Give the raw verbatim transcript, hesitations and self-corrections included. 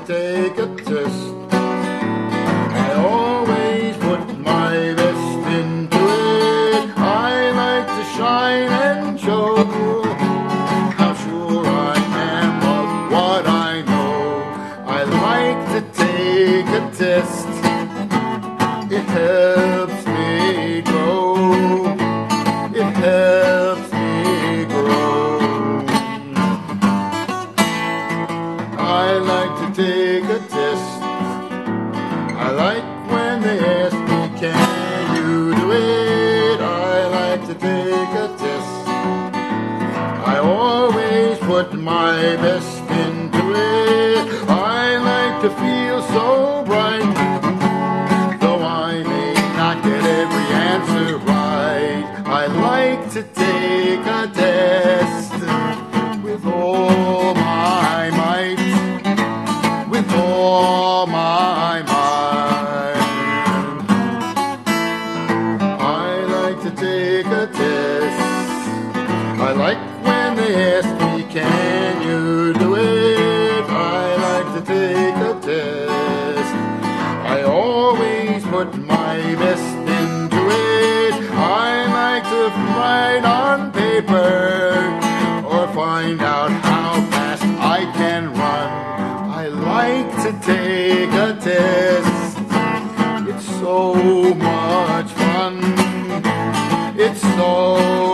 take a test. I always put my best into it. I like to shine and show how sure I am of what I know. I like to take a test. It helps me grow. It helps me grow. I like to take a test. I like when they ask me, can you do it? I like to take a test. I always put my best into it. I like to feel so bright, though I may not get every answer right. I like to take a test with all my might, with all my might. I like to take a test. I like when they ask me, can you do it? I like to take a test. I always put my best into it. I like to write on paper or find out how fast I can run. I like to take a test. It's so much fun. It's so